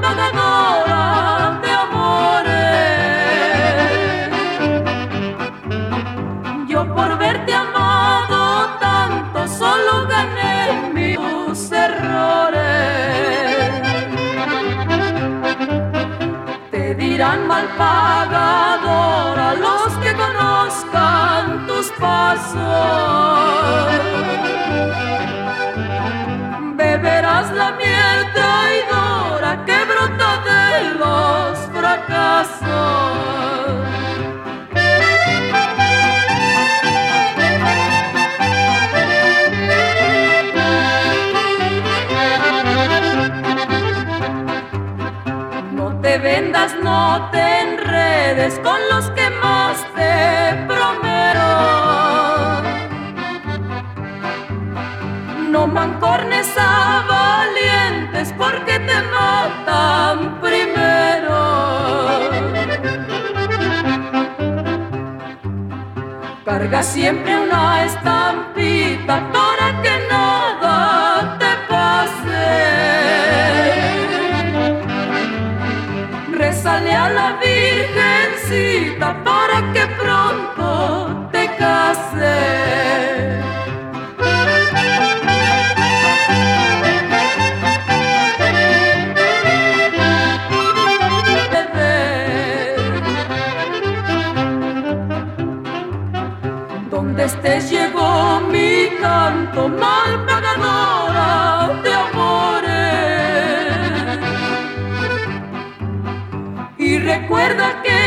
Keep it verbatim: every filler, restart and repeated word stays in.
pagadora de amores. Yo por verte amado tanto solo gané mis errores. Te dirán mal pagadora los que conozcan tus pasos. Beberás la miel traidora que brota de los fracasos. No te vendas, no te enredes con los que más te prometieron. No mancornes a valientes porque te matan primero. Carga siempre una estampita para que nada te pase. Rézale a la Virgencita para que pronto te cases. Donde estés llegó mi canto, mal pagadora de amores. Y recuerda que